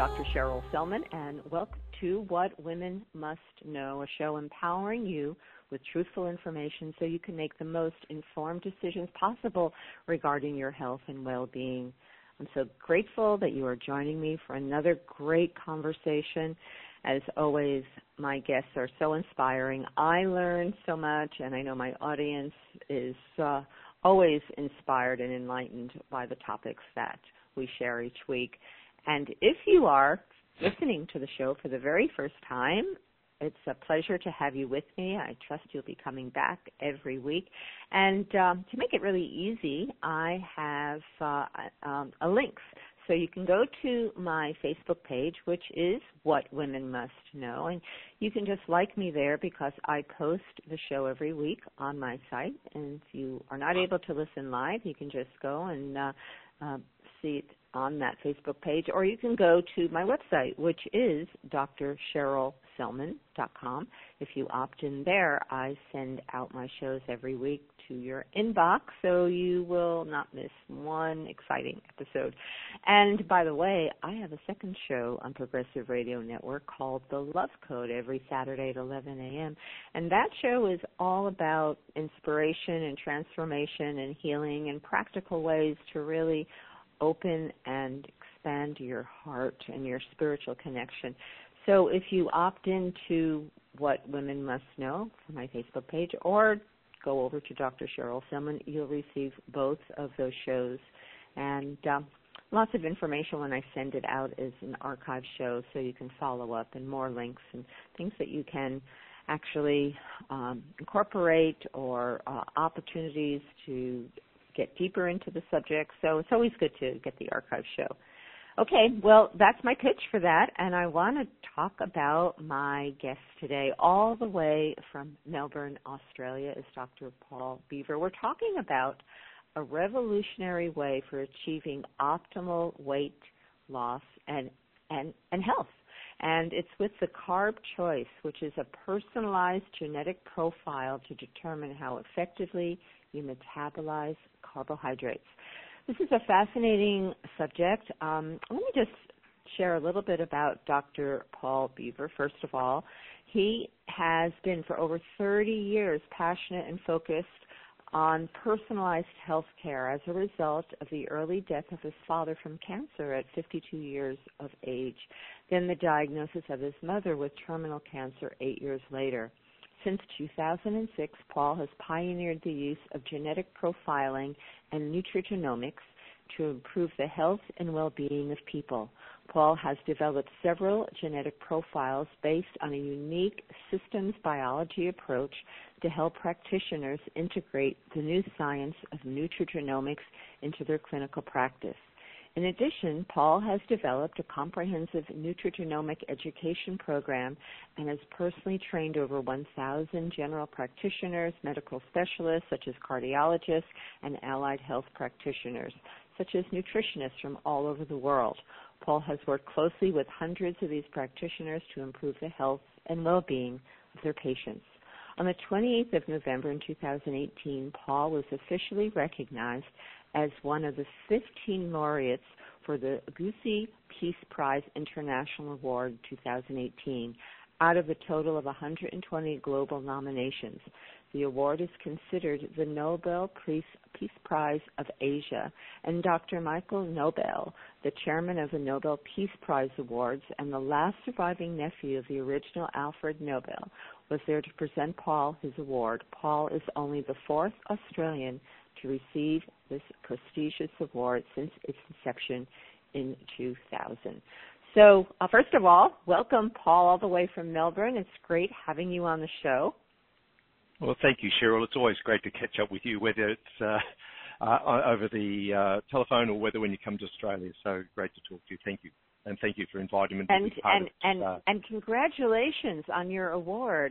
Dr. Cheryl Selman, and welcome to What Women Must Know, a show empowering you with truthful information so you can make the most informed decisions possible regarding your health and well-being. I'm so grateful that you are joining me for another great conversation. As always, my guests are so inspiring. I learn so much, and I know my audience is always inspired and enlightened by the topics that we share each week. And if you are listening to the show for the very first time, it's a pleasure to have you with me. I trust you'll be coming back every week. And to make it really easy, I have a link. So you can go to my Facebook page, which is What Women Must Know, and you can just like me there because I post the show every week on my site. And if you are not able to listen live, you can just go and see it on that Facebook page, or you can go to my website, which is drcherylselman.com. If you opt in there, I send out my shows every week to your inbox, so you will not miss one exciting episode. And by the way, I have a second show on Progressive Radio Network called The Love Code every Saturday at 11 a.m., and that show is all about inspiration and transformation and healing and practical ways to really open and expand your heart and your spiritual connection. So if you opt into What Women Must Know from my Facebook page or go over to Dr. Cheryl Selman, you'll receive both of those shows. And lots of information when I send it out is an archive show, so you can follow up, and more links and things that you can actually incorporate, or opportunities to get deeper into the subject. So it's always good to get the archive show. Okay, well, that's my pitch for that, and I want to talk about my guest today. All the way from Melbourne, Australia, is Dr. Paul Beaver. We're talking about a revolutionary way for achieving optimal weight loss and health. And it's with the Carb Choice, which is a personalized genetic profile to determine how effectively you metabolize carbohydrates. This is a fascinating subject. Let me just share a little bit about Dr. Paul Beaver. First of all, he has been for over 30 years passionate and focused on personalized health care as a result of the early death of his father from cancer at 52 years of age, then the diagnosis of his mother with terminal cancer 8 years later. Since 2006, Paul has pioneered the use of genetic profiling and nutrigenomics to improve the health and well-being of people. Paul has developed several genetic profiles based on a unique systems biology approach to help practitioners integrate the new science of nutrigenomics into their clinical practice. In addition, Paul has developed a comprehensive nutrigenomic education program and has personally trained over 1,000 general practitioners, medical specialists such as cardiologists, and allied health practitioners, such as nutritionists from all over the world. Paul has worked closely with hundreds of these practitioners to improve the health and well-being of their patients. On the 28th of November in 2018, Paul was officially recognized as one of the 15 laureates for the Gusi Peace Prize International Award 2018 out of a total of 120 global nominations. The award is considered the Nobel Peace Prize of Asia, and Dr. Michael Nobel, the chairman of the Nobel Peace Prize Awards and the last surviving nephew of the original Alfred Nobel, was there to present Paul his award. Paul is only the fourth Australian to receive this prestigious award since its inception in 2000. So, first of all, welcome, Paul, all the way from Melbourne. It's great having you on the show. Well, thank you, Cheryl. It's always great to catch up with you, whether it's over the telephone or whether when you come to Australia. So great to talk to you. Thank you. And thank you for inviting me to be part of this. And congratulations on your award.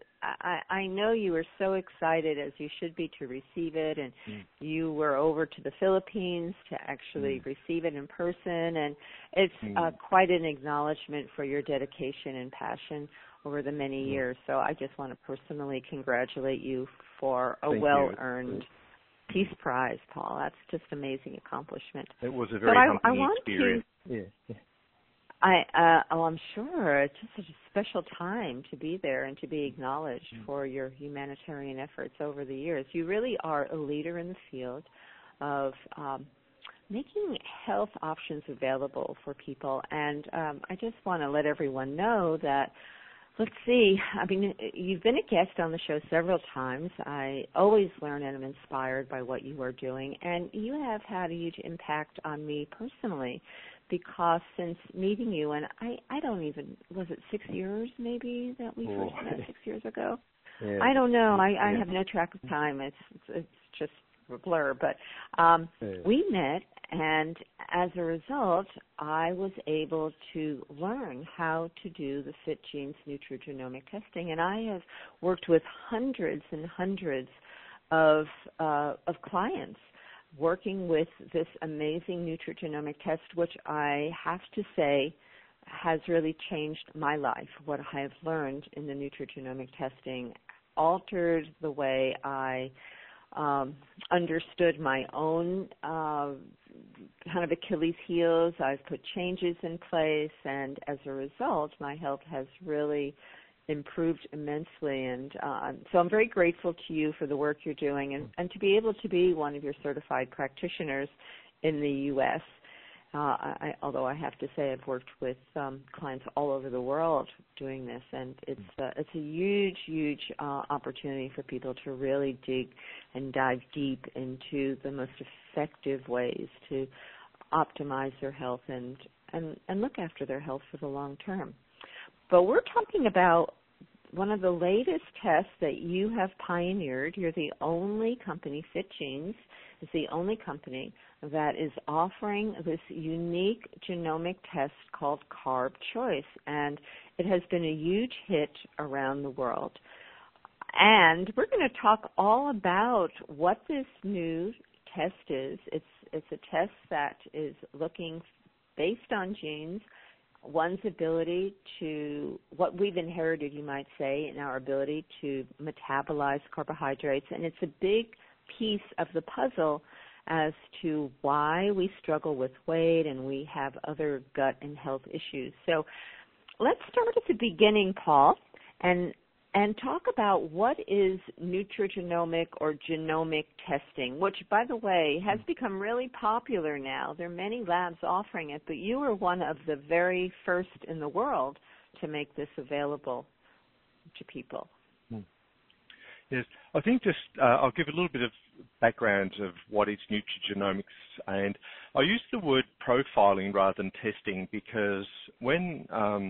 I know you were so excited, as you should be, to receive it, and you were over to the Philippines to actually receive it in person, and it's quite an acknowledgement for your dedication and passion over the many years. So I just want to personally congratulate you for a well-earned Peace Prize, Paul. That's just amazing accomplishment. It was a very humbling experience. I'm sure it's just such a special time to be there and to be acknowledged for your humanitarian efforts over the years. You really are a leader in the field of making health options available for people. And I just want to let everyone know that, let's see, I mean, you've been a guest on the show several times. I always learn and am inspired by what you are doing. And you have had a huge impact on me personally, because since meeting you, and I don't even, was it 6 years maybe that we first met 6 years ago? Yeah. I don't know. I have no track of time. It's just a blur. But we met, and as a result, I was able to learn how to do the FitGenes nutrigenomic testing. And I have worked with hundreds and hundreds of clients working with this amazing nutrigenomic test, which I have to say has really changed my life. What I have learned in the nutrigenomic testing altered the way I understood my own kind of Achilles heels. I've put changes in place, and as a result, my health has really improved immensely. And so I'm very grateful to you for the work you're doing, and to be able to be one of your certified practitioners in the U.S. Although I have to say I've worked with clients all over the world doing this, and it's a huge, huge opportunity for people to really dig and dive deep into the most effective ways to optimize their health and look after their health for the long term. But we're talking about one of the latest tests that you have pioneered. You're the only company, FitGenes is the only company that is offering this unique genomic test called Carb Choice, and it has been a huge hit around the world. And we're going to talk all about what this new test is. It's a test that is looking based on genes, one's ability to, what we've inherited, you might say, in our ability to metabolize carbohydrates. And it's a big piece of the puzzle as to why we struggle with weight and we have other gut and health issues. So let's start at the beginning, Paul, and talk about what is nutrigenomic or genomic testing, which, by the way, has become really popular now. There are many labs offering it, but you were one of the very first in the world to make this available to people. Yes, I think just I'll give a little bit of background of what is nutrigenomics, and I use the word profiling rather than testing because when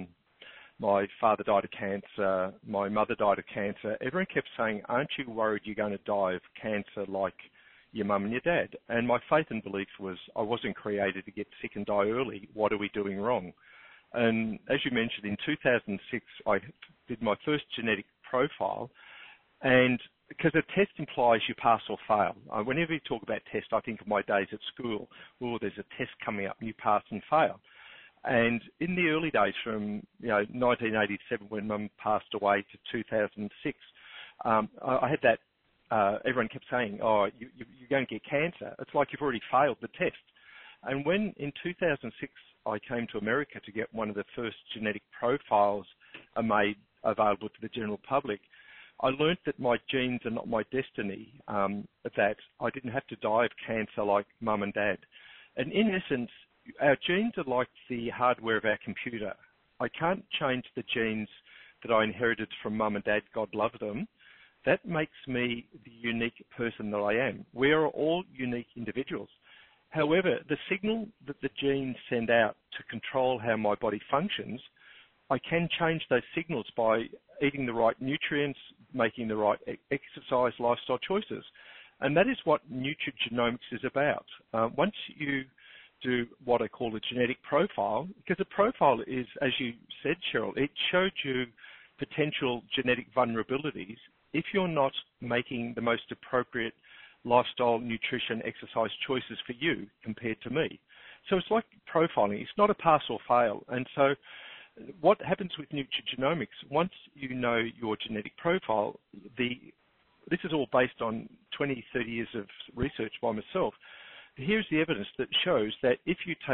my father died of cancer, my mother died of cancer, everyone kept saying, aren't you worried you're going to die of cancer like your mum and your dad? And my faith and belief was I wasn't created to get sick and die early. What are we doing wrong? And as you mentioned, in 2006, I did my first genetic profile, and because a test implies you pass or fail. Whenever you talk about tests, I think of my days at school. Oh, there's a test coming up and you pass and fail. And in the early days from 1987 when Mum passed away to 2006, I had that, everyone kept saying, oh, you're going to get cancer. It's like you've already failed the test. And when in 2006 I came to America to get one of the first genetic profiles made available to the general public, I learned that my genes are not my destiny, that I didn't have to die of cancer like Mum and Dad. And in essence, our genes are like the hardware of our computer. I can't change the genes that I inherited from Mum and Dad, God love them. That makes me the unique person that I am. We are all unique individuals. However, the signal that the genes send out to control how my body functions, I can change those signals by eating the right nutrients, making the right exercise, lifestyle choices. And that is what nutrigenomics is about. Once you do what I call a genetic profile, because a profile is, as you said, Cheryl, it showed you potential genetic vulnerabilities if you're not making the most appropriate lifestyle, nutrition, exercise choices for you compared to me. So it's like profiling. It's not a pass or fail. And so what happens with nutrigenomics, once you know your genetic profile, this is all based on 20, 30 years of research by myself. Here's the evidence that shows that if you take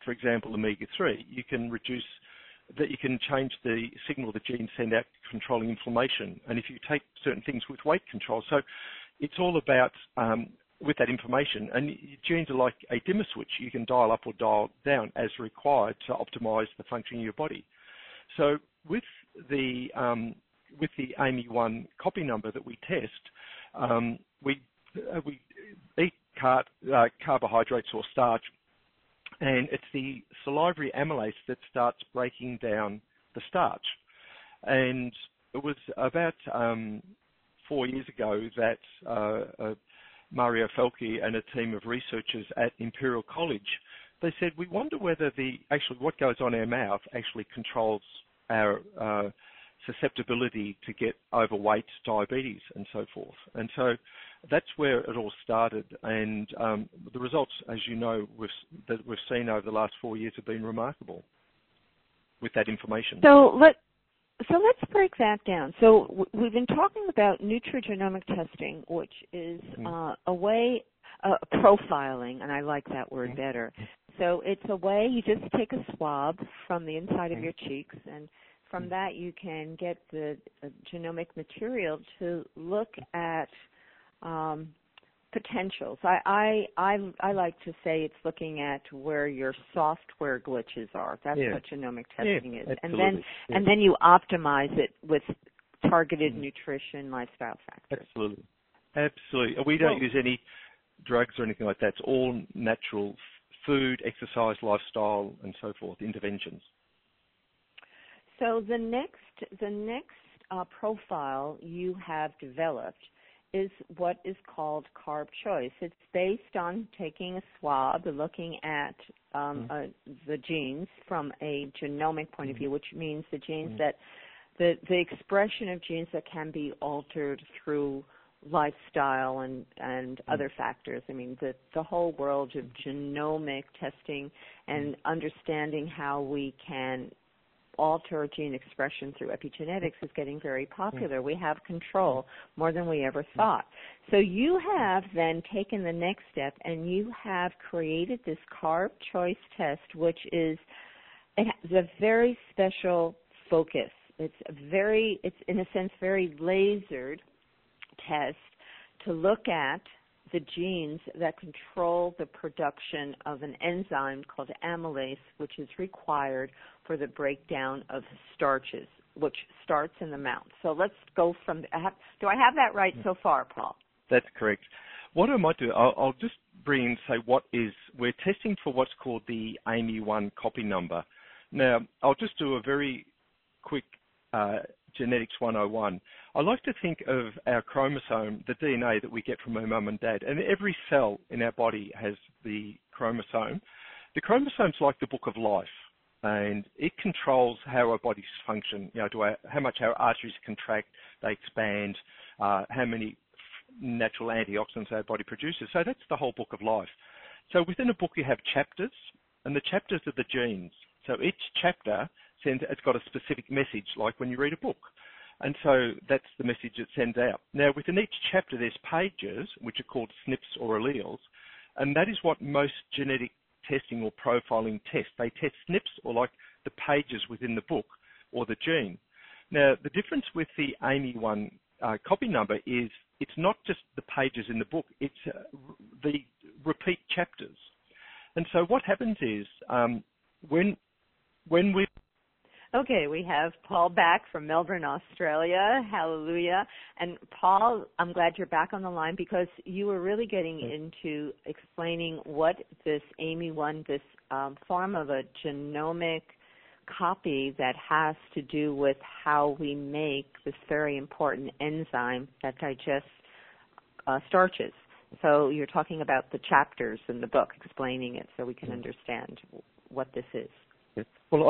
for example, omega-3, you can reduce that, you can change the signal the genes send out controlling inflammation. And if you take certain things with weight control, so it's all about with that information. And genes are like a dimmer switch. You can dial up or dial down as required to optimize the functioning of your body. So with the AMY1 copy number that we test, we eat carbohydrates or starch, and it's the salivary amylase that starts breaking down the starch. And it was about 4 years ago that Mario Felke and a team of researchers at Imperial College, they said, we wonder whether what goes on in our mouth actually controls our susceptibility to get overweight, diabetes, and so forth. And so that's where it all started. And the results, as you know, that we've seen over the last 4 years have been remarkable with that information. So let's break that down. So we've been talking about nutrigenomic testing, which is a way profiling, and I like that word better. So it's a way you just take a swab from the inside of your cheeks, and from that you can get the genomic material to look at potentials. I like to say it's looking at where your software glitches are. That's what genomic testing is. Absolutely. And then you optimize it with targeted nutrition, lifestyle factors. Absolutely. We don't use any drugs or anything like that. It's all natural food, exercise, lifestyle, and so forth, interventions. So the next profile you have developed is what is called Carb Choice. It's based on taking a swab, looking at the genes from a genomic point of view, which means the genes that the expression of genes that can be altered through lifestyle and other factors. I mean, the whole world of genomic testing and understanding how we can alter gene expression through epigenetics is getting very popular. We have control more than we ever thought. So you have then taken the next step and you have created this Carb Choice test, which is it has a very special focus. It's in a sense very lasered test to look at the genes that control the production of an enzyme called amylase, which is required for the breakdown of starches, which starts in the mouth. So let's go from, do I have that right so far, Paul? That's correct. What I might do, I'll just bring in and say we're testing for what's called the AMY1 copy number. Now, I'll just do a very quick Genetics 101. I like to think of our chromosome, the DNA that we get from our mum and dad, and every cell in our body has the chromosome. The chromosome's like the book of life, and it controls how our bodies function. You know, how much our arteries contract, they expand, how many natural antioxidants our body produces. So that's the whole book of life. So within a book you have chapters, and the chapters are the genes. So each chapter it's got a specific message, like when you read a book. And so that's the message it sends out. Now, within each chapter, there's pages, which are called SNPs or alleles, and that is what most genetic testing or profiling tests. They test SNPs, or like the pages within the book, or the gene. Now, the difference with the AMY1 copy number is it's not just the pages in the book, it's the repeat chapters. And so what happens is when we... Okay, we have Paul back from Melbourne, Australia. Hallelujah. And Paul, I'm glad you're back on the line because you were really getting into explaining what this AMY1, this form of a genomic copy that has to do with how we make this very important enzyme that digests starches. So you're talking about the chapters in the book, explaining it so we can understand what this is. Yes. Well,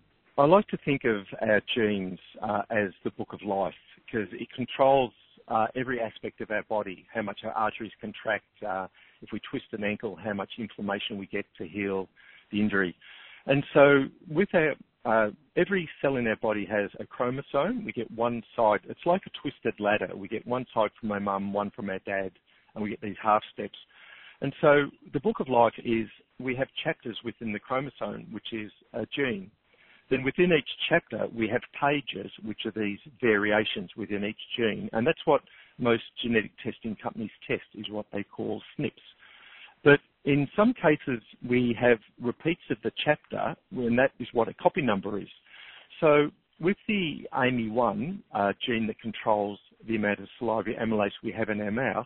I like to think of our genes as the book of life because it controls every aspect of our body, how much our arteries contract, if we twist an ankle, how much inflammation we get to heal the injury. And so with every cell in our body has a chromosome. We get one side. It's like a twisted ladder. We get one side from our mum, one from our dad, and we get these half steps. And so the Book of Life is, we have chapters within the chromosome, which is a gene. Then within each chapter, we have pages, which are these variations within each gene. And that's what most genetic testing companies test, is what they call SNPs. But in some cases, we have repeats of the chapter, and that is what a copy number is. So with the AMY1 gene that controls the amount of salivary amylase we have in our mouth,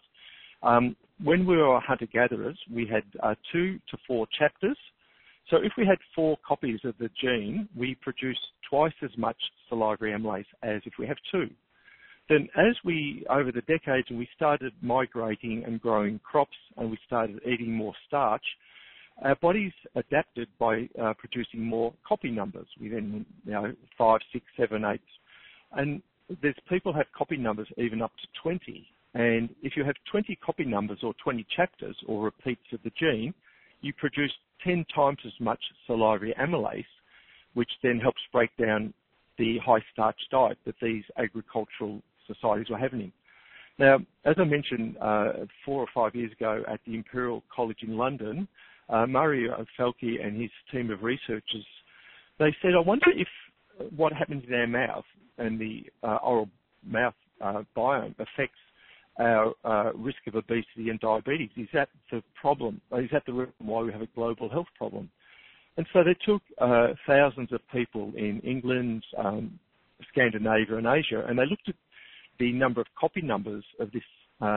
when we were hunter-gatherers, we had 2 to 4 chapters. So if we had 4 copies of the gene, we produced twice as much salivary amylase as if we have 2. Then as we, over the decades, we started migrating and growing crops and we started eating more starch, our bodies adapted by producing more copy numbers. We then, 5, 6, 7, 8. And there's people have copy numbers even up to 20. And if you have 20 copy numbers or 20 chapters or repeats of the gene, you produce 10 times as much salivary amylase, which then helps break down the high starch diet that these agricultural societies were having. Now, as I mentioned 4 or 5 years ago at the Imperial College in London, Mario Falchi and his team of researchers, they said, I wonder if what happens in our mouth and the oral mouth biome affects our risk of obesity and diabetes. Is that the problem? Is that the reason why we have a global health problem? And so they took thousands of people in England, Scandinavia and Asia, and they looked at the number of copy numbers of this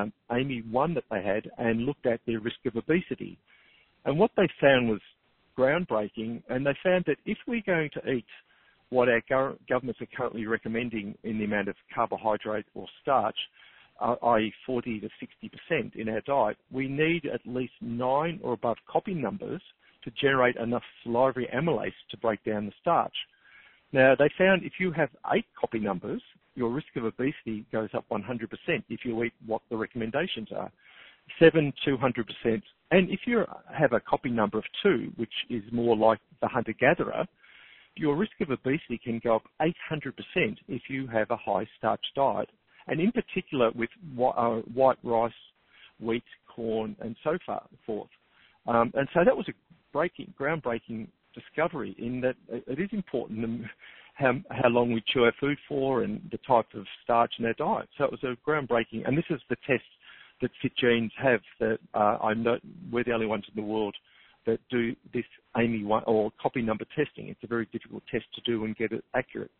AMY1 that they had and looked at their risk of obesity. And what they found was groundbreaking, and they found that if we're going to eat what our governments are currently recommending in the amount of carbohydrate or starch, i.e. 40 to 60% in our diet, we need at least 9 or above copy numbers to generate enough salivary amylase to break down the starch. Now, they found if you have 8 copy numbers, your risk of obesity goes up 100% if you eat what the recommendations are. 7, 200%. And if you have a copy number of 2, which is more like the hunter-gatherer, your risk of obesity can go up 800% if you have a high starch diet. And in particular with white rice, wheat, corn, and so forth. And so that was a groundbreaking discovery in that it is important how long we chew our food for and the type of starch in our diet. So it was a groundbreaking, and this is the test that FitGenes have that I know we're the only ones in the world that do this AMY1 or copy number testing. It's a very difficult test to do and get it accurate.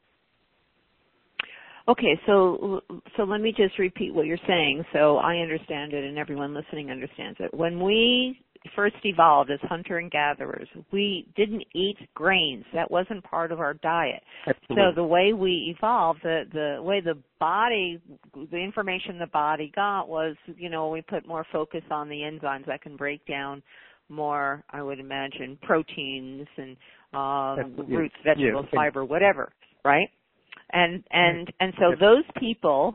Okay, so let me just repeat what you're saying so I understand it and everyone listening understands it. When we first evolved as hunter and gatherers, we didn't eat grains. That wasn't part of our diet. Absolutely. So the way we evolved, the way the body, the information the body got was, we put more focus on the enzymes that can break down more, I would imagine, proteins and roots, vegetables, fiber, whatever, right? And so those people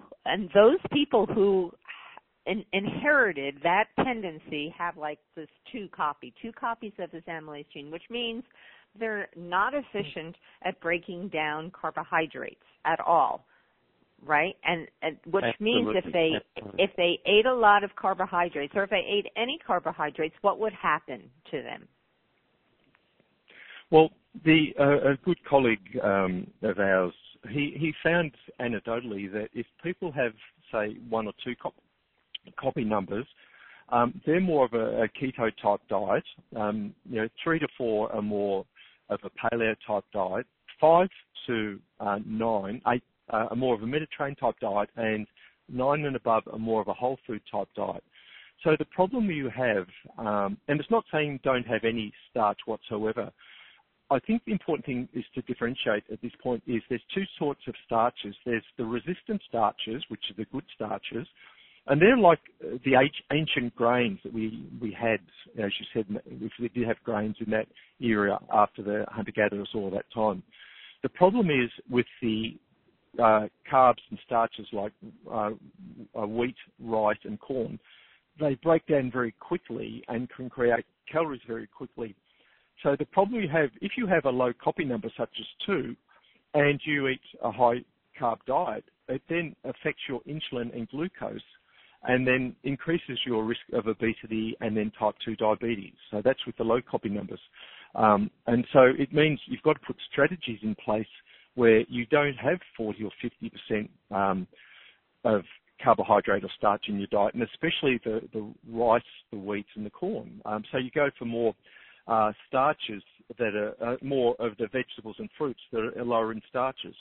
who inherited that tendency have like this 2 copies of this amylase gene, which means they're not efficient at breaking down carbohydrates at all, right? And which means if they ate a lot of carbohydrates, or if they ate any carbohydrates, what would happen to them? Well, a good colleague of ours, he found anecdotally that if people have, say, 1 or 2 copy numbers, they're more of a keto type diet. 3 to 4 are more of a paleo type diet. 5 to 9, 8 are more of a Mediterranean type diet, and 9 and above are more of a whole food type diet. So the problem you have, and it's not saying don't have any starch whatsoever. I think the important thing is to differentiate at this point is there's 2 sorts of starches. There's the resistant starches, which are the good starches, and they're like the ancient grains that we had, as you said, if we did have grains in that era after the hunter-gatherers all that time. The problem is with the carbs and starches like wheat, rice, and corn, they break down very quickly and can create calories very quickly. So the problem you have, if you have a low copy number such as 2, and you eat a high carb diet, it then affects your insulin and glucose. and then increases your risk of obesity and then type 2 diabetes. So that's with the low copy numbers. And so it means you've got to put strategies in place where you don't have 40 or 50% of carbohydrate or starch in your diet, and especially the rice, the wheat, and the corn. So you go for more starches that are more of the vegetables and fruits that are lower in starches.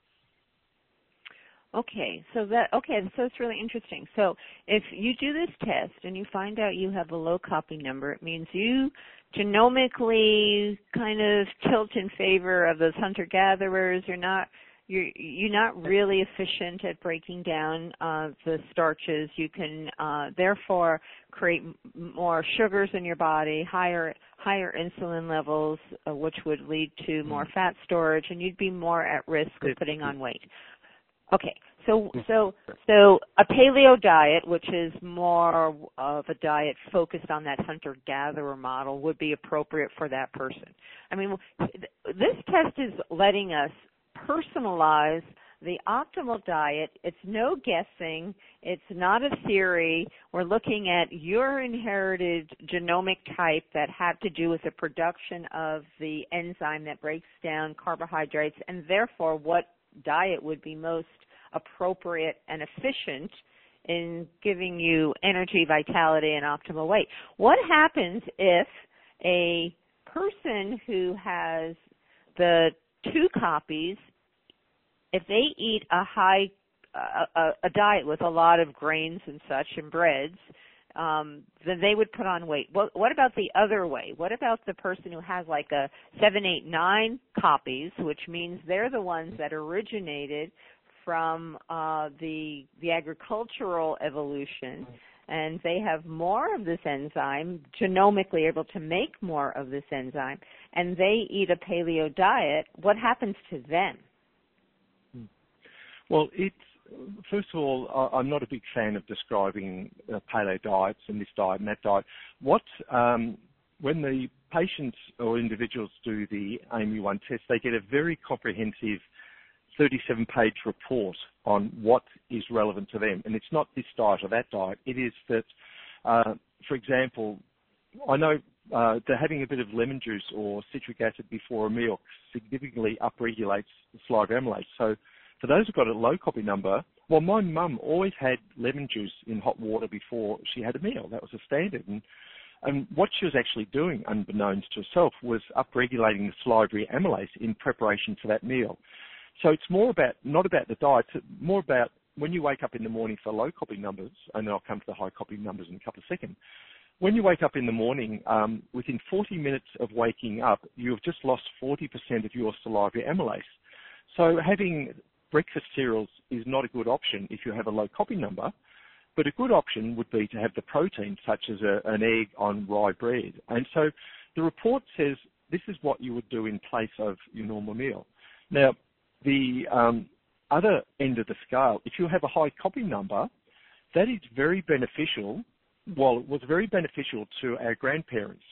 Okay, so it's really interesting. So if you do this test and you find out you have a low copy number, it means you genomically kind of tilt in favor of those hunter-gatherers. You're not really efficient at breaking down the starches. You can therefore create more sugars in your body, higher insulin levels, which would lead to more fat storage, and you'd be more at risk of putting on weight. Okay, so a paleo diet, which is more of a diet focused on that hunter-gatherer model, would be appropriate for that person. I mean, this test is letting us personalize the optimal diet. It's no guessing. It's not a theory. We're looking at your inherited genomic type that have to do with the production of the enzyme that breaks down carbohydrates, and therefore what diet would be most appropriate and efficient in giving you energy, vitality, and optimal weight. What happens if a person who has the 2 copies, if they eat a diet with a lot of grains and such and breads, then they would put on weight? What about the other way? What about the person who has like a 7, 8, 9 copies, which means they're the ones that originated from the agricultural evolution, and they have more of this enzyme, genomically able to make more of this enzyme, and they eat a paleo diet? What happens to them? Well, first of all, I'm not a big fan of describing paleo diets and this diet and that diet. When the patients or individuals do the AAMI-1 test, they get a very comprehensive 37-page report on what is relevant to them. And it's not this diet or that diet. It is that, for example, I know that having a bit of lemon juice or citric acid before a meal significantly upregulates the salivary amylase. So for those who've got a low copy number, well, my mum always had lemon juice in hot water before she had a meal. That was a standard. And what she was actually doing, unbeknownst to herself, was upregulating the salivary amylase in preparation for that meal. So it's not about the diet, it's more about when you wake up in the morning for low copy numbers, and then I'll come to the high copy numbers in a couple of seconds. When you wake up in the morning, within 40 minutes of waking up, you've just lost 40% of your salivary amylase. So having breakfast cereals is not a good option if you have a low copy number, but a good option would be to have the protein, such as an egg on rye bread. And so the report says this is what you would do in place of your normal meal. Now, the other end of the scale, if you have a high copy number, that is very beneficial. Well, it was very beneficial to our grandparents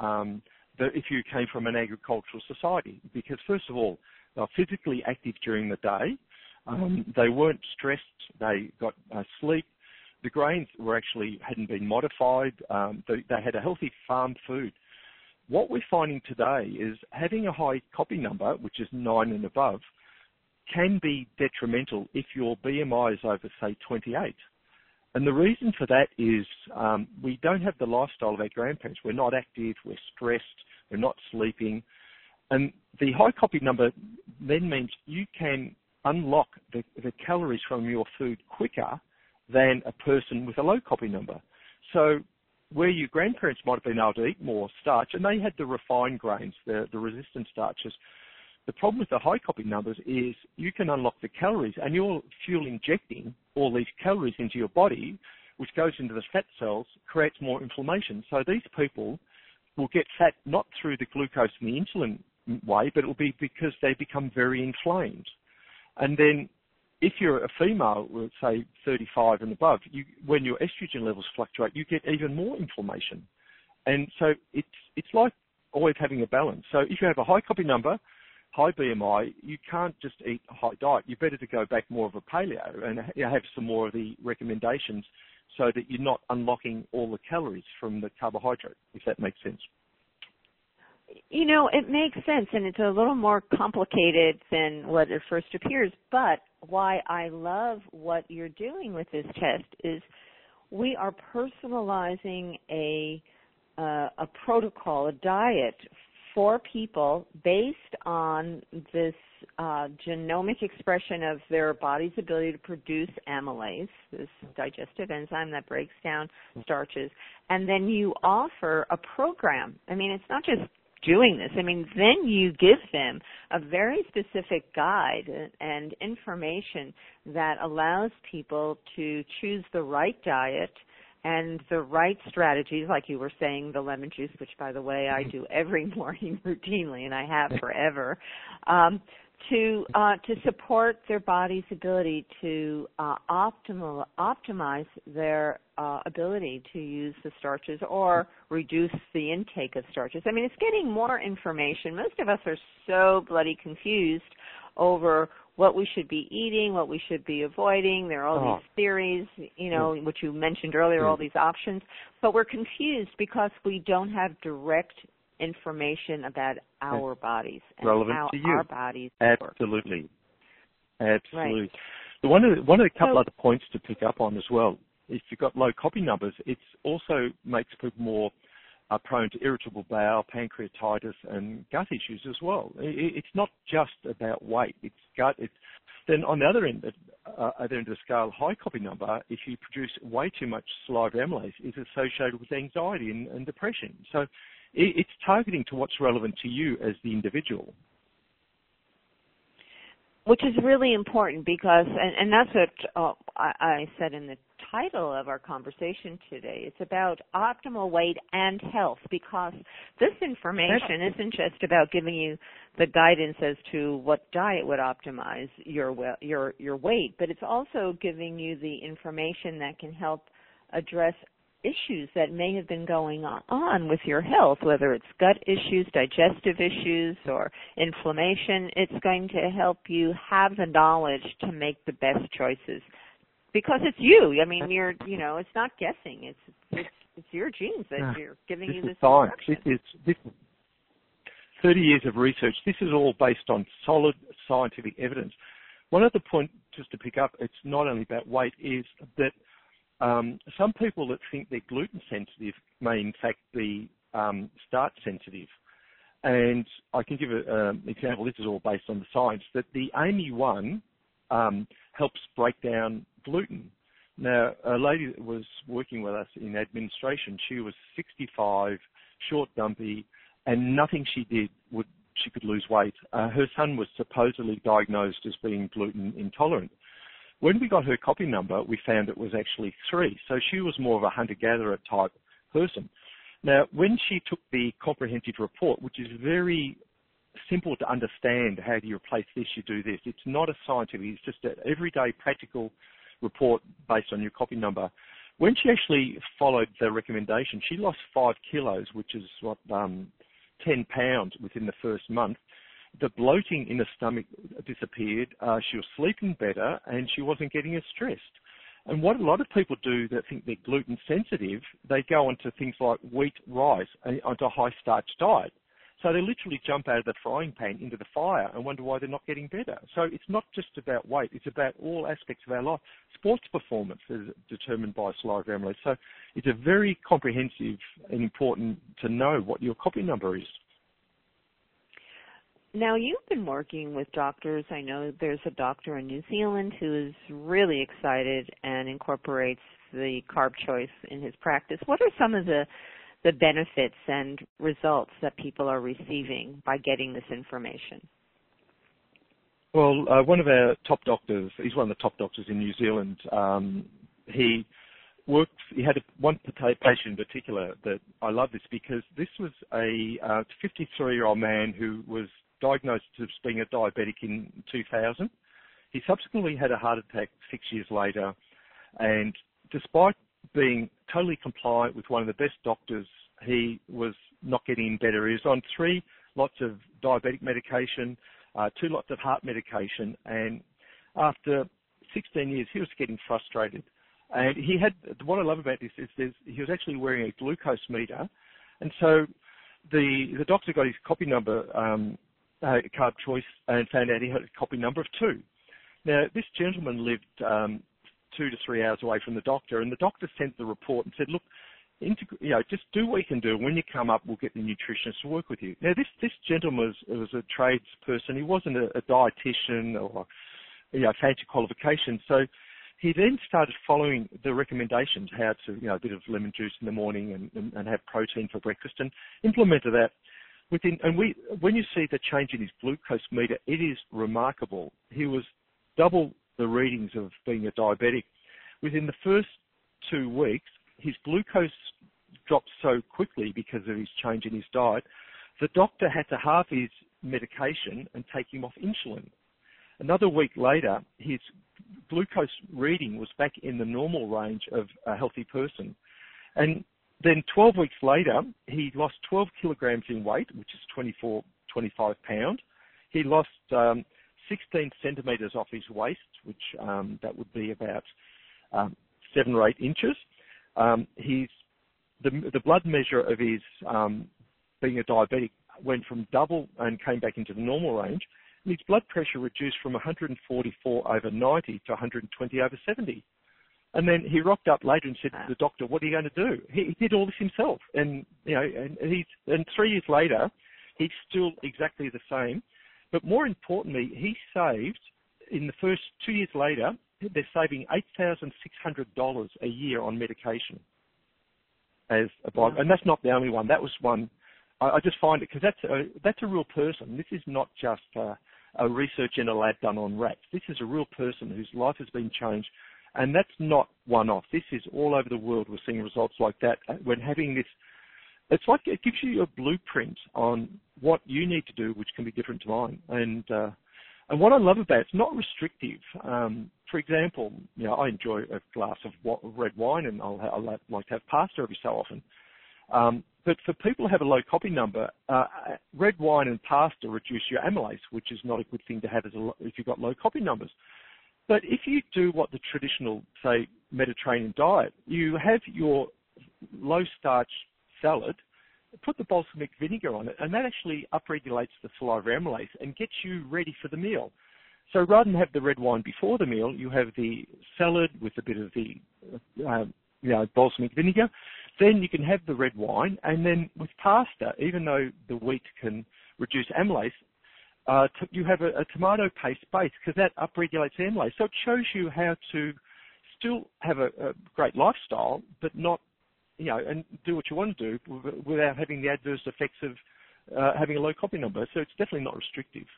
if you came from an agricultural society, because first of all, they were physically active during the day. They weren't stressed. They got sleep. The grains hadn't been modified. They had a healthy farm food. What we're finding today is having a high copy number, which is 9 and above, can be detrimental if your BMI is over, say, 28. And the reason for that is we don't have the lifestyle of our grandparents. We're not active, we're stressed, we're not sleeping. And the high copy number then means you can unlock the calories from your food quicker than a person with a low copy number. So where your grandparents might have been able to eat more starch, and they had the refined grains, the resistant starches, the problem with the high copy numbers is you can unlock the calories, and you're fuel injecting all these calories into your body, which goes into the fat cells, creates more inflammation. So these people will get fat not through the glucose and the insulin way, but it will be because they become very inflamed. And then if you're a female, let's say 35 and above, when your estrogen levels fluctuate, you get even more inflammation. And so it's like always having a balance. So if you have a high copy number, high BMI, you can't just eat a high diet. You're better to go back more of a paleo and have some more of the recommendations so that you're not unlocking all the calories from the carbohydrate, if that makes sense. It makes sense, and it's a little more complicated than what it first appears, but why I love what you're doing with this test is we are personalizing a protocol, a diet for people based on this genomic expression of their body's ability to produce amylase, this digestive enzyme that breaks down starches, and then you offer a program. I mean, it's not just doing this. I mean, then you give them a very specific guide and information that allows people to choose the right diet and the right strategies, like you were saying, the lemon juice, which, by the way, I do every morning routinely, and I have forever, to support their body's ability to optimize their ability to use the starches or reduce the intake of starches. I mean, it's getting more information. Most of us are so bloody confused over what we should be eating, what we should be avoiding. There are all these theories, which you mentioned earlier, all these options. But we're confused because we don't have direct information about our bodies and relevant how to you. Our bodies Absolutely. work. Absolutely. Right. One of the couple other points to pick up on as well, if you've got low copy numbers, it also makes people more prone to irritable bowel, pancreatitis, and gut issues as well. It's not just about weight; it's gut. Then on the other end of the scale, high copy number, if you produce way too much salivary amylase, is associated with anxiety and depression. So it's targeting to what's relevant to you as the individual. Which is really important because, and that's what I said in the title of our conversation today. It's about optimal weight and health, because this information isn't just about giving you the guidance as to what diet would optimize your weight, but it's also giving you the information that can help address issues that may have been going on with your health, whether it's gut issues, digestive issues, or inflammation. It's going to help you have the knowledge to make the best choices, because it's you. I mean, it's not guessing. It's your genes that you're giving you this instruction. This is 30 years of research. This is all based on solid scientific evidence. One other point, just to pick up, it's not only about weight, is that some people that think they're gluten sensitive may in fact be starch sensitive. And I can give an example. This is all based on the science, that the AMY1 helps break down gluten. Now, a lady that was working with us in administration, she was 65, short, dumpy, and nothing she did she could lose weight. Her son was supposedly diagnosed as being gluten intolerant. When we got her copy number, we found it was actually 3. So she was more of a hunter-gatherer type person. Now, when she took the comprehensive report, which is very simple to understand, how do you replace this, you do this. It's not a scientific, it's just an everyday practical report based on your copy number. When she actually followed the recommendation, she lost 5 kilos, which is 10 pounds within the first month. The bloating in the stomach disappeared, she was sleeping better, and she wasn't getting as stressed. And what a lot of people do that think they're gluten sensitive, they go onto things like wheat, rice, and onto a high starch diet. So they literally jump out of the frying pan into the fire and wonder why they're not getting better. So it's not just about weight, it's about all aspects of our life. Sports performance is determined by salivary amylase. So it's a very comprehensive and important to know what your copy number is. Now, you've been working with doctors. I know there's a doctor in New Zealand who is really excited and incorporates the carb choice in his practice. What are some of the benefits and results that people are receiving by getting this information? Well, one of our top doctors, he's one of the top doctors in New Zealand. He had one patient in particular that I love this, because this was a 53-year-old man who was diagnosed as being a diabetic in 2000. He subsequently had a heart attack 6 years later, and despite being totally compliant with one of the best doctors, he was not getting better. He was on 3 lots of diabetic medication, 2 lots of heart medication, and after 16 years he was getting frustrated. And he had, what I love about this is he was actually wearing a glucose meter. And so the doctor got his copy number, carb choice, and found out he had a copy number of 2. Now, this gentleman lived 2 to 3 hours away from the doctor, and the doctor sent the report and said, look, just do what you can do. When you come up, we'll get the nutritionist to work with you. Now, this gentleman was a tradesperson. He wasn't a dietitian or fancy qualification. So he then started following the recommendations, how to, a bit of lemon juice in the morning and have protein for breakfast, and implemented that. When you see the change in his glucose meter, it is remarkable. He was double the readings of being a diabetic. Within the first 2 weeks, his glucose dropped so quickly because of his change in his diet, the doctor had to halve his medication and take him off insulin. Another week later, his glucose reading was back in the normal range of a healthy person. And then 12 weeks later, he lost 12 kilograms in weight, which is 25 pounds. He lost 16 centimetres off his waist, which that would be about 7 or 8 inches. The blood measure of his being a diabetic went from double and came back into the normal range. And his blood pressure reduced from 144/90 to 120/70. And then he rocked up later and said to the doctor, "What are you going to do?" He did all this himself, and 3 years later, he's still exactly the same. But more importantly, he saved, in the first 2 years later, they're saving $8,600 a year on medication. And that's not the only one. That was one. I just find it, because that's a real person. This is not just a research in a lab done on rats. This is a real person whose life has been changed, and that's not one-off. This is all over the world. We're seeing results like that. When having this, it's like it gives you a blueprint on what you need to do, which can be different to mine. And what I love about it's not restrictive. For example, I enjoy a glass of red wine, and I like to have pasta every so often. But for people who have a low copy number, red wine and pasta reduce your amylase, which is not a good thing to have if you've got low copy numbers. But if you do what the traditional, say, Mediterranean diet, you have your low-starch salad, put the balsamic vinegar on it, and that actually upregulates the saliva amylase and gets you ready for the meal. So rather than have the red wine before the meal, you have the salad with a bit of the balsamic vinegar. Then you can have the red wine, and then with pasta, even though the wheat can reduce amylase, you have a tomato paste base, because that upregulates amylase. So it shows you how to still have a great lifestyle, but not, and do what you want to do without having the adverse effects of having a low copy number. So it's definitely not restrictive.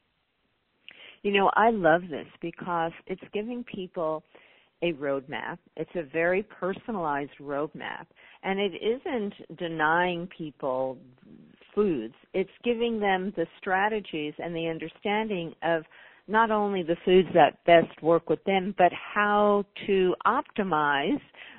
I love this because it's giving people a roadmap. It's a very personalized roadmap, and it isn't denying people foods. It's giving them the strategies and the understanding of not only the foods that best work with them, but how to optimize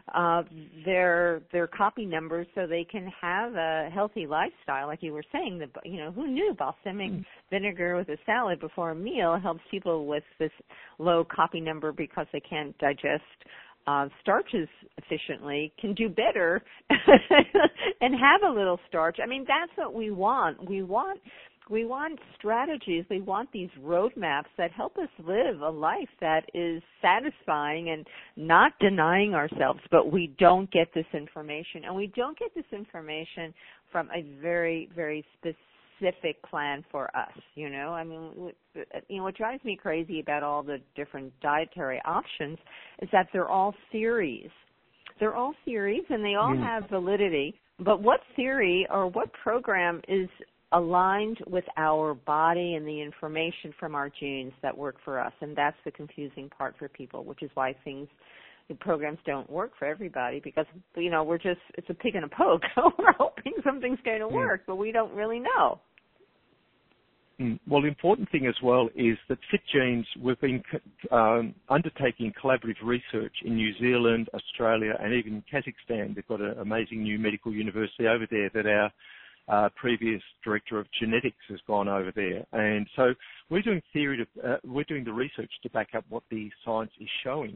their copy numbers so they can have a healthy lifestyle. Like you were saying, who knew balsamic vinegar with a salad before a meal helps people with this low copy number because they can't digest starches efficiently, can do better and have a little starch. I mean, that's what we want. We want strategies. We want these roadmaps that help us live a life that is satisfying and not denying ourselves. But we don't get this information, and we don't get this information from a very, very specific plan for us. I mean, what drives me crazy about all the different dietary options is that they're all theories. They're all theories, and they all have validity. But what theory or what program is aligned with our body and the information from our genes that work for us? And that's the confusing part for people, which is why the programs don't work for everybody, because, it's a pig in a poke. We're hoping something's going to work, but we don't really know. Well, the important thing as well is that FitGenes, we've been undertaking collaborative research in New Zealand, Australia, and even Kazakhstan. They've got an amazing new medical university over there that our previous director of genetics has gone over there. And so we're doing the research to back up what the science is showing.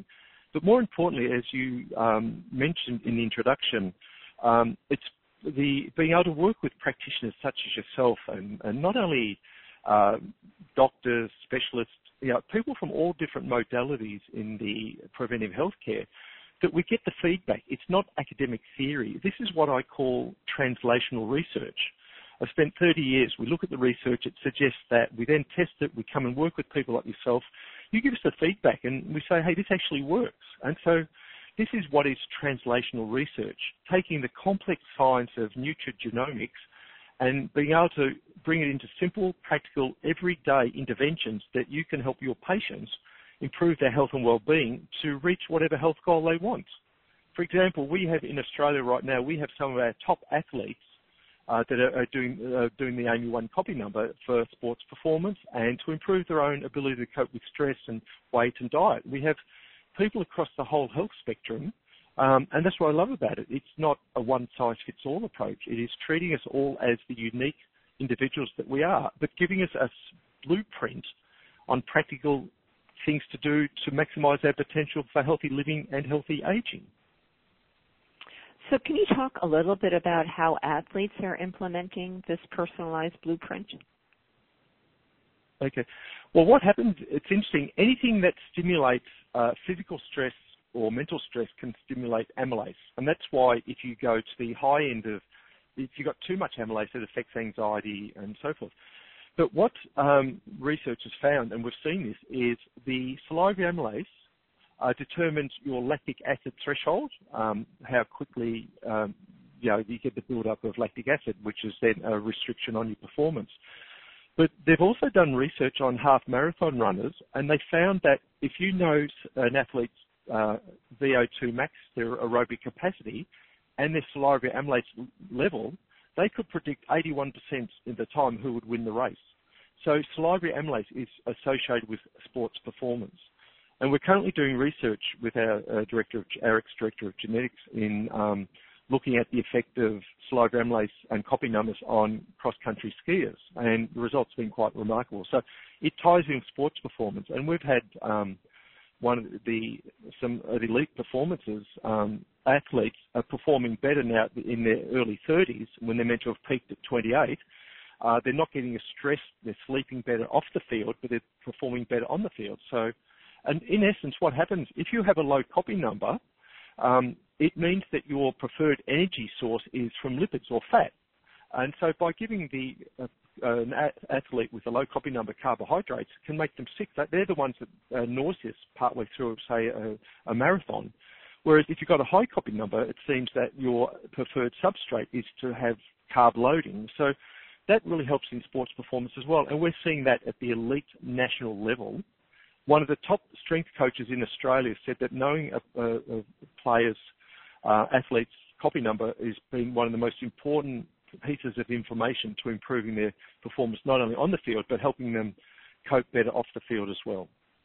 But more importantly, as you mentioned in the introduction, it's being able to work with practitioners such as yourself, and not only doctors, specialists, people from all different modalities in the preventive healthcare, that we get the feedback. It's not academic theory. This is what I call translational research. I've spent 30 years. We look at the research. It suggests that. We then test it. We come and work with people like yourself. You give us the feedback, and we say, hey, this actually works. And so this is what is translational research, taking the complex science of nutrigenomics and being able to bring it into simple, practical, everyday interventions that you can help your patients improve their health and well-being to reach whatever health goal they want. For example, we have in Australia right now, we have some of our top athletes that are doing the AAMI-1 copy number for sports performance and to improve their own ability to cope with stress and weight and diet. We have people across the whole health spectrum, and that's what I love about it. It's not a one-size-fits-all approach. It is treating us all as the unique individuals that we are, but giving us a blueprint on practical things to do to maximise our potential for healthy living and healthy ageing. So can you talk a little bit about how athletes are implementing this personalized blueprint? Okay. Well, what happens, it's interesting, anything that stimulates physical stress or mental stress can stimulate amylase. And that's why if you go to the high end of, if you've got too much amylase, it affects anxiety and so forth. But what research has found, and we've seen this, is the salivary amylase determines your lactic acid threshold, how quickly you get the build-up of lactic acid, which is then a restriction on your performance. But they've also done research on half marathon runners, and they found that if you know an athlete's VO2 max, their aerobic capacity, and their salivary amylase level, they could predict 81% of the time who would win the race. So salivary amylase is associated with sports performance. And we're currently doing research with our ex-director of genetics in looking at the effect of salivary amylase and copy numbers on cross-country skiers, and the results have been quite remarkable. So it ties in sports performance, and we've had some elite performances. Athletes are performing better now in their early 30s when they're meant to have peaked at 28. They're not getting as stressed. They're sleeping better off the field, but they're performing better on the field. So, and in essence, what happens if you have a low copy number? It means that your preferred energy source is from lipids or fat. And so by giving an athlete with a low copy number carbohydrates can make them sick. They're the ones that are nauseous partway through, say, a marathon. Whereas if you've got a high copy number, it seems that your preferred substrate is to have carb loading. So that really helps in sports performance as well. And we're seeing that at the elite national level. One of the top strength coaches in Australia said that knowing a player's athlete's copy number has been one of the most important pieces of information to improving their performance, not only on the field, but helping them cope better off the field as well.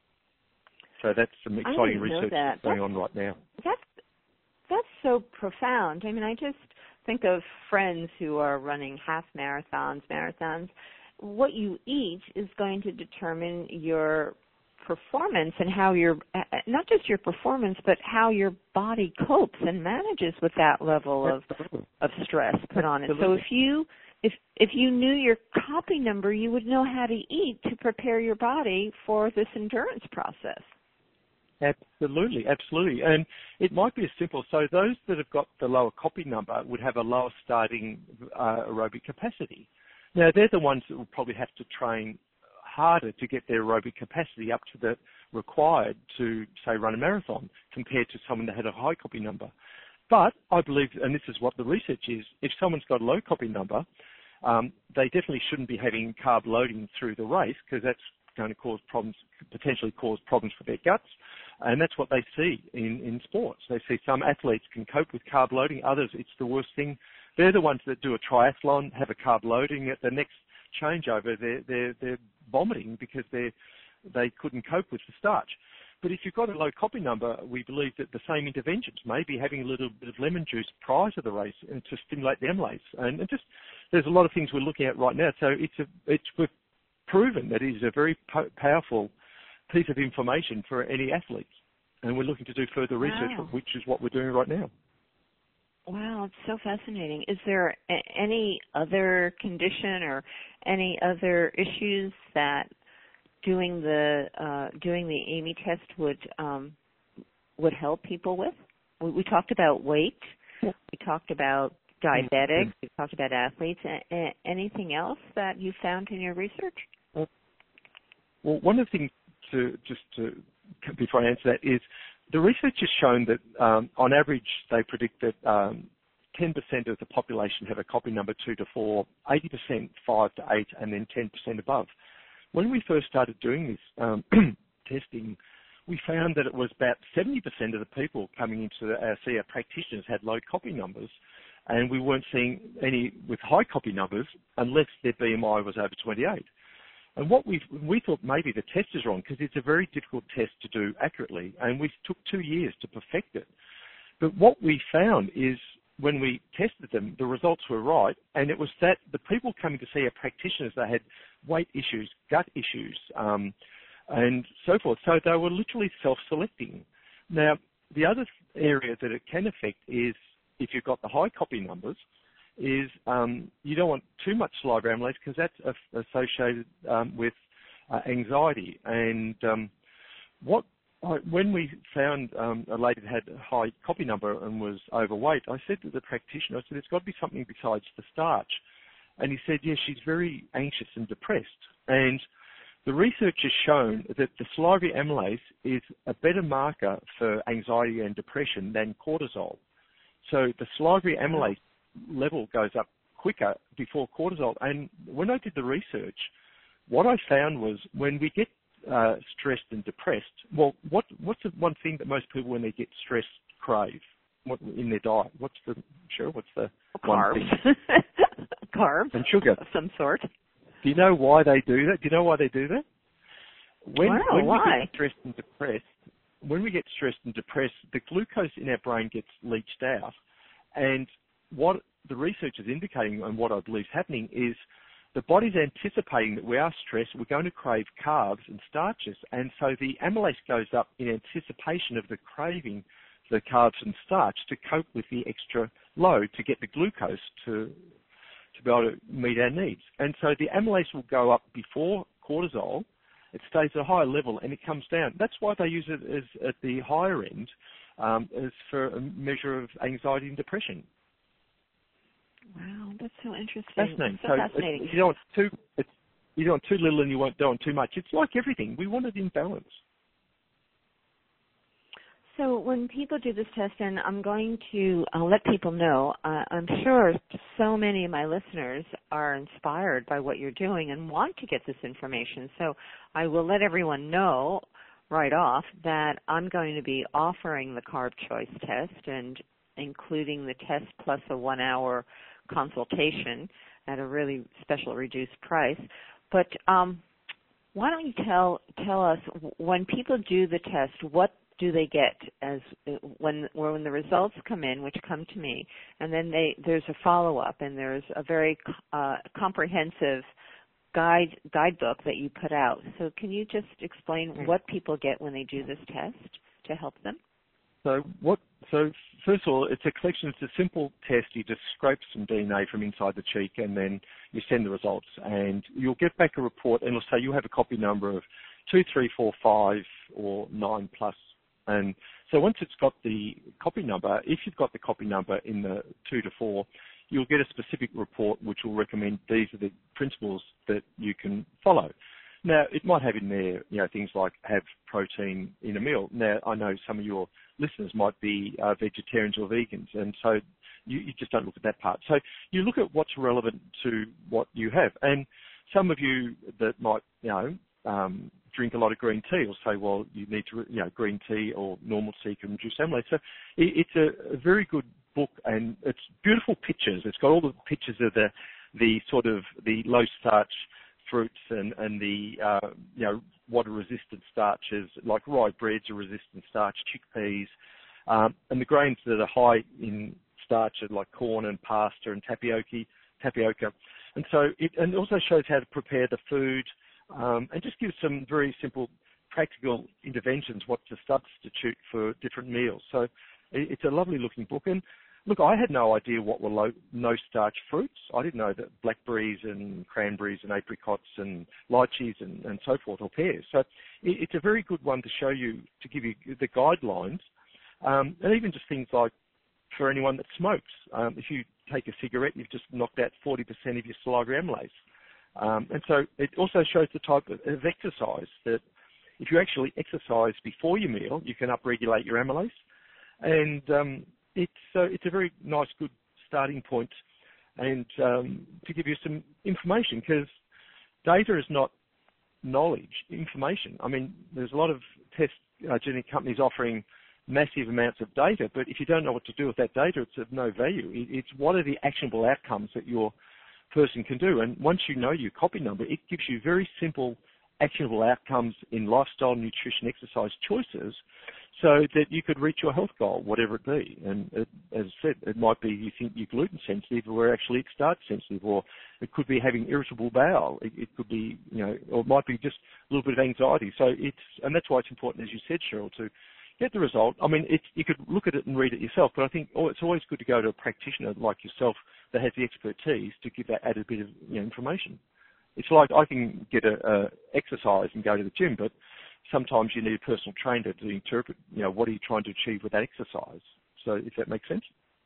So that's some exciting research going on right now. That's so profound. I mean, I just think of friends who are running half marathons. What you eat is going to determine your performance and how not just your performance, but how your body copes and manages with that level of stress put on it. So if you knew your copy number, you would know how to eat to prepare your body for this endurance process. Absolutely. And it might be as simple. So those that have got the lower copy number would have a lower starting aerobic capacity. Now, they're the ones that will probably have to train harder to get their aerobic capacity up to the required to, say, run a marathon compared to someone that had a high copy number. But I believe, and this is what the research is, if someone's got a low copy number, they definitely shouldn't be having carb loading through the race because that's going to cause problems, potentially cause problems for their guts. And that's what they see in sports. They see some athletes can cope with carb loading, others it's the worst thing. They're the ones that do a triathlon, have a carb loading. At the next changeover, they're vomiting because they couldn't cope with the starch. But if you've got a low copy number, we believe that the same interventions, maybe having a little bit of lemon juice prior to the race and to stimulate the amylase. And just there's a lot of things we're looking at right now. So we've proven that it is a very powerful piece of information for any athletes. and we're looking to do further research, Wow. which is what we're doing right now. Wow, it's so fascinating. Is there any other condition or any other issues that doing the AMI test would help people with? We talked about weight. We talked about diabetics. We talked about athletes. Anything else that you found in your research? Well, one of the things before I answer that is the research has shown that on average they predict that 10% of the population have a copy number 2 to 4, 80% 5 to 8, and then 10% above. When we first started doing this testing, we found that it was about 70% of the people coming into our practitioners had low copy numbers, and we weren't seeing any with high copy numbers unless their BMI was over 28. And what we thought maybe the test is wrong because it's a very difficult test to do accurately, and we took 2 years to perfect it. But what we found is when we tested them, the results were right, and it was that the people coming to see our practitioners, they had weight issues, gut issues, and so forth. So they were literally self-selecting. Now, the other area that it can affect is if you've got the high copy numbers, is you don't want too much salivary amylase because that's associated with anxiety. And when we found a lady that had a high copy number and was overweight, I said to the practitioner, I said, there's got to be something besides the starch. And he said, yes, she's very anxious and depressed. And the research has shown that the salivary amylase is a better marker for anxiety and depression than cortisol. So the salivary amylase level goes up quicker before cortisol. And when I did the research, what I found was when we get stressed and depressed, well, what's the one thing that most people when they get stressed crave in their diet? What's the carbs? Carbs and sugar of some sort. Do you know why they do that? Do you know why they do that? When why? We get stressed and depressed, the glucose in our brain gets leached out. And what the research is indicating and what I believe is happening is the body's anticipating that we are stressed, we're going to crave carbs and starches. And so the amylase goes up in anticipation of the craving for the carbs and starch to cope with the extra load to get the glucose to be able to meet our needs. And so the amylase will go up before cortisol. It stays at a higher level and it comes down. That's why they use it as at the higher end as for a measure of anxiety and depression. Wow, that's so interesting. Fascinating. So fascinating. You don't want too little and you don't want too much. It's like everything. We want it in balance. So when people do this test, and I'm going to let people know, I'm sure so many of my listeners are inspired by what you're doing and want to get this information. So I will let everyone know right off that I'm going to be offering the Carb Choice test and including the test plus a 1-hour consultation at a really special reduced price. But why don't you tell us, when people do the test, what do they get as when the results come in, which come to me, and then there's a follow-up and there's a very comprehensive guidebook that you put out. So can you just explain what people get when they do this test to help them? So first of all, it's a collection. It's a simple test. You just scrape some DNA from inside the cheek, and then you send the results, and you'll get back a report, and it'll say you have a copy number of 2, 3, 4, 5, or 9 plus. And so once it's got the copy number, if you've got the copy number in the 2 to 4, you'll get a specific report which will recommend these are the principles that you can follow. Now, it might have in there, things like have protein in a meal. Now, I know some of your listeners might be vegetarians or vegans, and so you just don't look at that part. So you look at what's relevant to what you have. And some of you that might, drink a lot of green tea will say, well, you need to, green tea or normal tea can reduce amylase. So it's a very good book, and it's beautiful pictures. It's got all the pictures of the sort of the low starch fruits and the what are resistant starches, like rye breads are resistant starch, chickpeas, and the grains that are high in starch are like corn and pasta and tapioca. And so it also shows how to prepare the food, and just gives some very simple practical interventions, what to substitute for different meals. So it's a lovely looking book. And look, I had no idea what were no-starch fruits. I didn't know that blackberries and cranberries and apricots and lychees and so forth, or pears. So it's a very good one to show you, to give you the guidelines, and even just things like for anyone that smokes. If you take a cigarette, you've just knocked out 40% of your salivary amylase. And so it also shows the type of exercise, that if you actually exercise before your meal, you can upregulate your amylase. And it's a very nice, good starting point, and to give you some information, because data is not knowledge, information. I mean, there's a lot of genetic companies offering massive amounts of data, but if you don't know what to do with that data, it's of no value. It's what are the actionable outcomes that your person can do, and once you know your copy number, it gives you very simple, actionable outcomes in lifestyle, nutrition, exercise choices, so that you could reach your health goal, whatever it be. And as I said, it might be you think you're gluten sensitive, or actually it's starch sensitive, or it could be having irritable bowel. It could be, or it might be just a little bit of anxiety. So and that's why it's important, as you said, Cheryl, to get the result. I mean, you could look at it and read it yourself, but I think it's always good to go to a practitioner like yourself that has the expertise to give that added bit of information. It's like I can get a exercise and go to the gym, but sometimes you need a personal trainer to interpret, what are you trying to achieve with that exercise. So if that makes sense.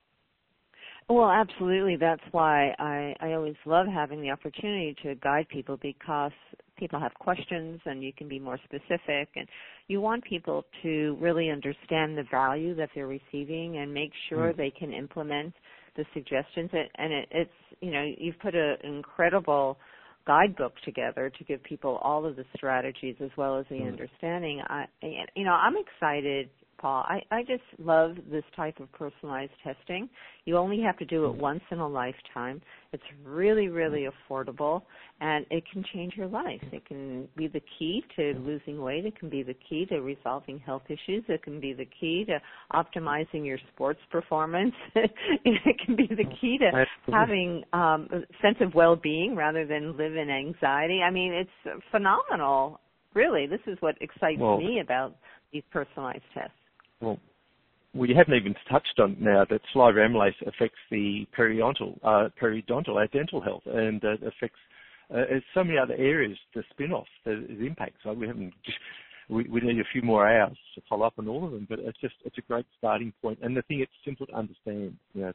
Well, absolutely. That's why I always love having the opportunity to guide people, because people have questions and you can be more specific, and you want people to really understand the value that they're receiving and make sure they can implement the suggestions. And it's you've put an incredible guidebook together to give people all of the strategies as well as the understanding. I'm excited, Paul. I just love this type of personalized testing. You only have to do it once in a lifetime. It's really, really affordable, and it can change your life. It can be the key to losing weight. It can be the key to resolving health issues. It can be the key to optimizing your sports performance. It can be the key to having a sense of well-being rather than live in anxiety. I mean, it's phenomenal. Really, this is what excites me about these personalized tests. Well, you haven't even touched on now that salivary amylase affects the periodontal, our dental health, and affects so many other areas, the spin-off, the impact. So we need a few more hours to follow up on all of them, but it's a great starting point. And the thing, it's simple to understand,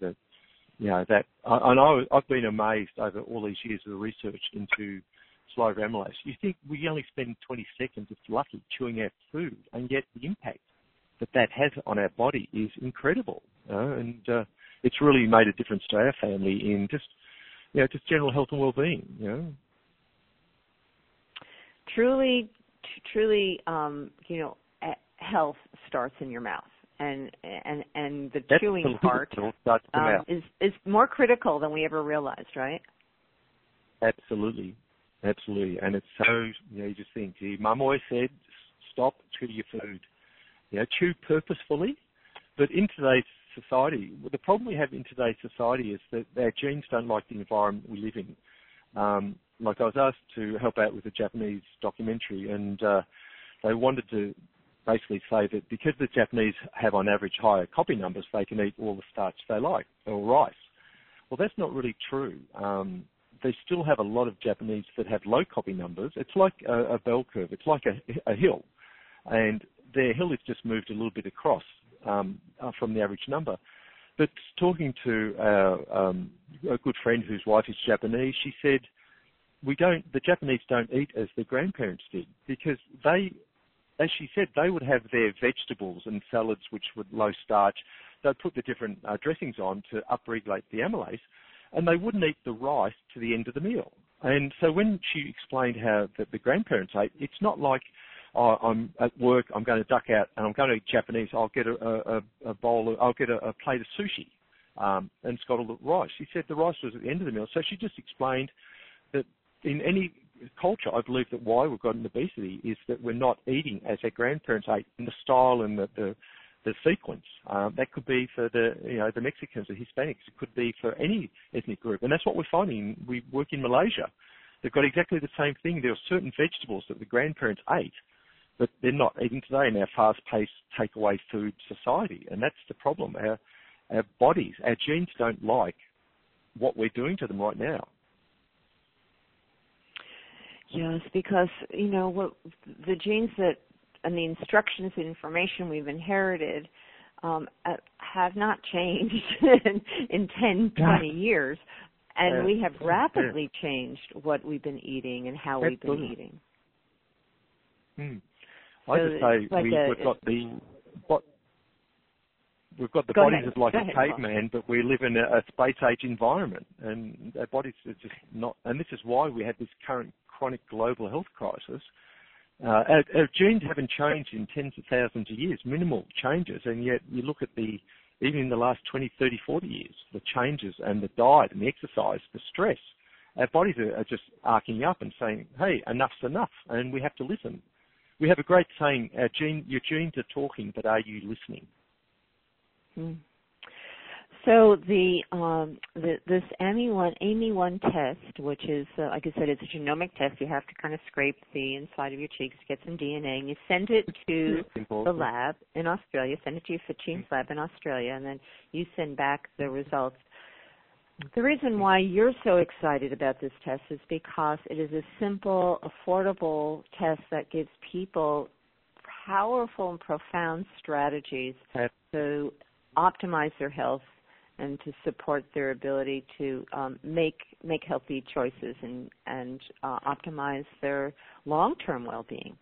I've been amazed over all these years of research into salivary amylase. You think we only spend 20 seconds, if lucky, chewing our food, and yet the impact that has on our body is incredible, and it's really made a difference to our family in just general health and well-being. Truly, health starts in your mouth, and the chewing part is more critical than we ever realized, right? Absolutely, and it's so you just think, gee, Mum always said, stop chewing your food. Chew purposefully, but in today's society, the problem we have in today's society is that our genes don't like the environment we live in. Like I was asked to help out with a Japanese documentary, and they wanted to basically say that because the Japanese have on average higher copy numbers, they can eat all the starch they like, or rice. Well, that's not really true. They still have a lot of Japanese that have low copy numbers. It's like a bell curve. It's like a hill, and their hill has just moved a little bit across from the average number. But talking to a good friend whose wife is Japanese, she said, the Japanese don't eat as their grandparents did, because they, as she said, they would have their vegetables and salads which were low starch. They'd put the different dressings on to upregulate the amylase, and they wouldn't eat the rice to the end of the meal. And so when she explained how that the grandparents ate, it's not like, I'm at work, I'm going to duck out, and I'm going to eat Japanese. I'll get I'll get a plate of sushi, and it's got all the rice. She said the rice was at the end of the meal. So she just explained that in any culture, I believe that why we've got an obesity is that we're not eating as our grandparents ate, in the style and the sequence. That could be for the Mexicans, the Hispanics. It could be for any ethnic group, and that's what we're finding. We work in Malaysia. They've got exactly the same thing. There are certain vegetables that the grandparents ate but they're not eating today in our fast-paced takeaway food society, and that's the problem. Our bodies, our genes don't like what we're doing to them right now. Yes, because, what the genes and the instructions and information we've inherited have not changed in 10, 20 years. And we have rapidly changed what we've been eating and how we've been eating. I just say we've got the bodies of like a caveman, but we live in a space-age environment, and our bodies are just not. And this is why we have this current chronic global health crisis. Our genes haven't changed in tens of thousands of years, minimal changes, and yet you look at even in the last 20, 30, 40 years, the changes and the diet and the exercise, the stress, our bodies are just arcing up and saying, hey, enough's enough, and we have to listen. We have a great saying, your genes are talking, but are you listening? So this AMI-1 test, which is, like I said, it's a genomic test. You have to kind of scrape the inside of your cheeks, get some DNA, and you send it to the lab in Australia, send it to your Fitchings lab in Australia, and then you send back the results. The reason why you're so excited about this test is because it is a simple, affordable test that gives people powerful and profound strategies to optimize their health and to support their ability to make healthy choices and optimize their long-term well-being.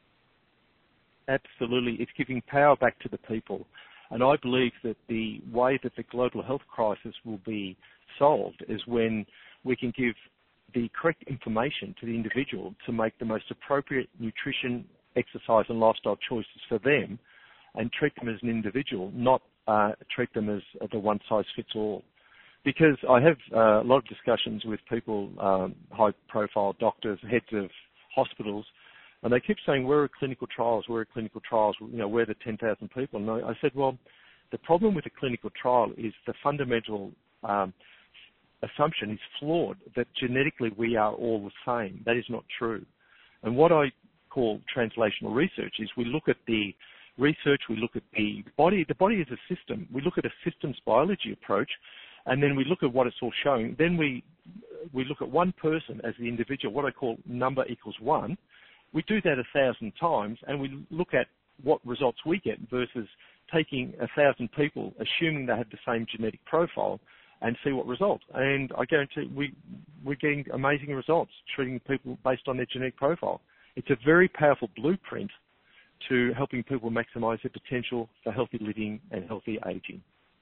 Absolutely. It's giving power back to the people. And I believe that the way that the global health crisis will be solved is when we can give the correct information to the individual to make the most appropriate nutrition, exercise and lifestyle choices for them and treat them as an individual, not treat them as the one-size-fits-all. Because I have a lot of discussions with people, high-profile doctors, heads of hospitals, and they keep saying, we're at clinical trials, we're the 10,000 people. And I said, well, the problem with a clinical trial is the fundamental assumption is flawed, that genetically we are all the same. That is not true. And what I call translational research is we look at the research, we look at the body. The body is a system. We look at a systems biology approach, and then we look at what it's all showing. Then we look at one person as the individual, what I call number equals one. We do that 1,000 times, and we look at what results we get versus taking 1,000 people, assuming they have the same genetic profile, and see what results. And I guarantee we're getting amazing results treating people based on their genetic profile. It's a very powerful blueprint to helping people maximize their potential for healthy living and healthy aging.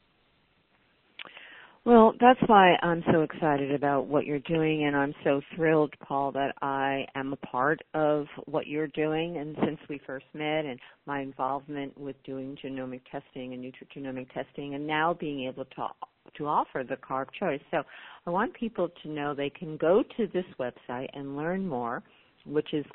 Well, that's why I'm so excited about what you're doing, and I'm so thrilled, Paul, that I am a part of what you're doing. And since we first met and my involvement with doing genomic testing and nutrigenomic testing, and now being able to offer the Carb Choice. So I want people to know they can go to this website and learn more, which is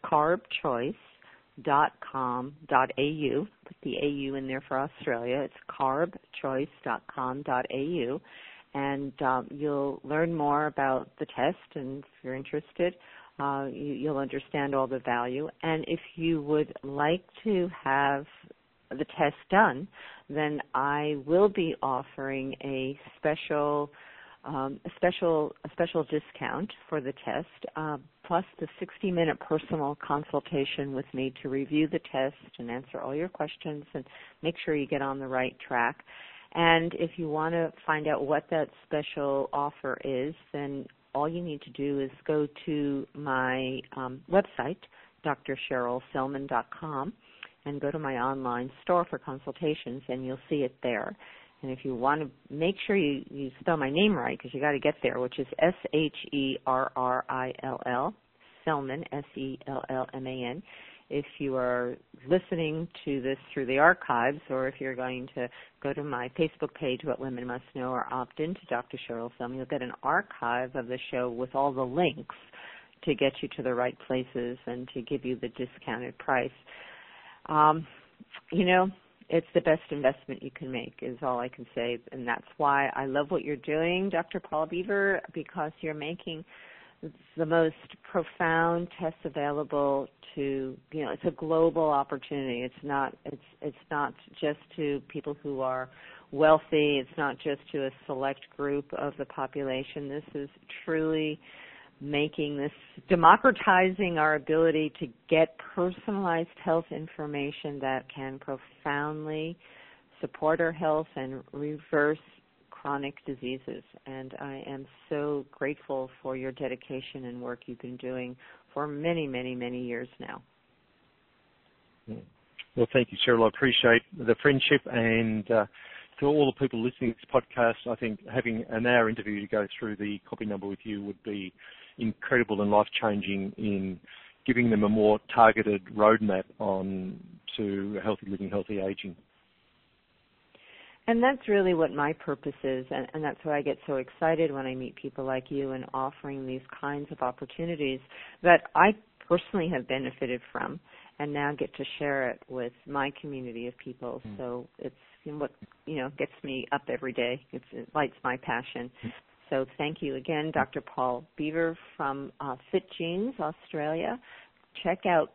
carbchoice.com.au. Put the AU in there for Australia. It's carbchoice.com.au. And you'll learn more about the test, and if you're interested, you'll understand all the value. And if you would like to have the test done, then I will be offering a special discount for the test, plus the 60-minute personal consultation with me to review the test and answer all your questions and make sure you get on the right track. And if you want to find out what that special offer is, then all you need to do is go to my website, drcherylselman.com, and go to my online store for consultations, and you'll see it there. And if you want to make sure you spell my name right, because you got to get there, which is Sherrill, Selman, Sellman. If you are listening to this through the archives, or if you're going to go to my Facebook page, What Women Must Know, or opt into Dr. Sherrill Selman, you'll get an archive of the show with all the links to get you to the right places and to give you the discounted price. It's the best investment you can make, is all I can say. And that's why I love what you're doing, Dr. Paul Beaver, because you're making It's the most profound test available to, it's a global opportunity. It's not just to people who are wealthy. It's not just to a select group of the population. This is truly democratizing our ability to get personalized health information that can profoundly support our health and reverse chronic diseases. And I am so grateful for your dedication and work you've been doing for many, many, many years now. Well, thank you, Cheryl. I appreciate the friendship, and to all the people listening to this podcast, I think having an hour interview to go through the copy number with you would be incredible and life-changing in giving them a more targeted roadmap on to healthy living, healthy aging. And that's really what my purpose is, and that's why I get so excited when I meet people like you and offering these kinds of opportunities that I personally have benefited from and now get to share it with my community of people. So it's what gets me up every day. It lights my passion. So thank you again, Dr. Paul Beaver from Fit Genes, Australia. Check out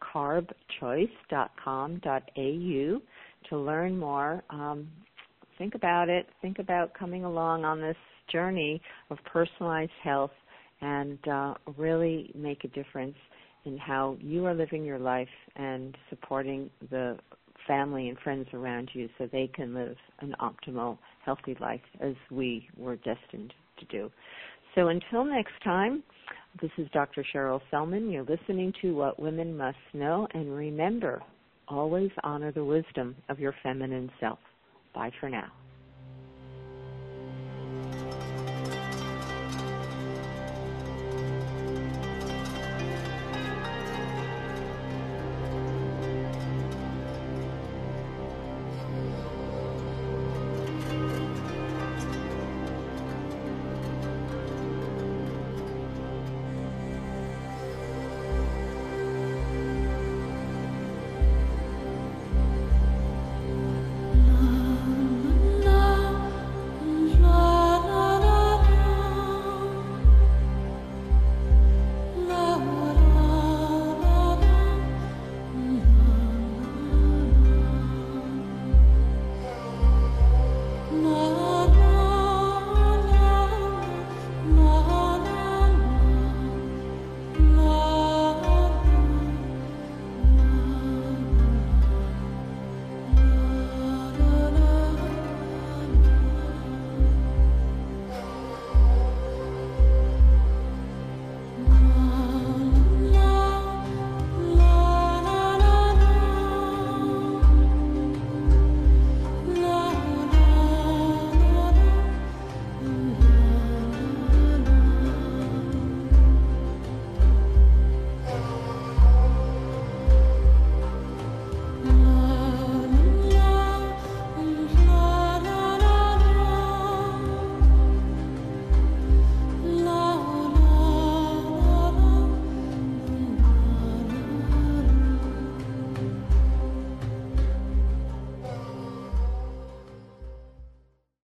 carbchoice.com.au to learn more. Think about it. Think about coming along on this journey of personalized health and really make a difference in how you are living your life and supporting the family and friends around you so they can live an optimal, healthy life as we were destined to do. So until next time, this is Dr. Cheryl Selman. You're listening to What Women Must Know, and remember, always honor the wisdom of your feminine self. Bye for now.